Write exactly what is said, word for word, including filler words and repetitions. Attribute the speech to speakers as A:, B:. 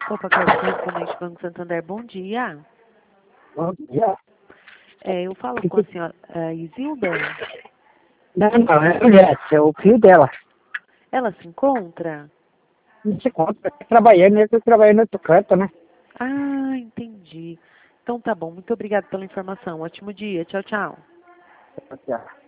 A: Opa, Carlos, correspondente Banco Santander, bom dia.
B: Bom dia.
A: É, eu falo com a senhora a Isilda.
B: Não, não, é mulher, é o filho dela.
A: Ela se encontra?
B: Não se conta, tá trabalhando, eu estou trabalhando no outro canto, né?
A: Ah, entendi. Então tá bom, muito obrigada pela informação. Ótimo dia, tchau, tchau.
B: Tchau.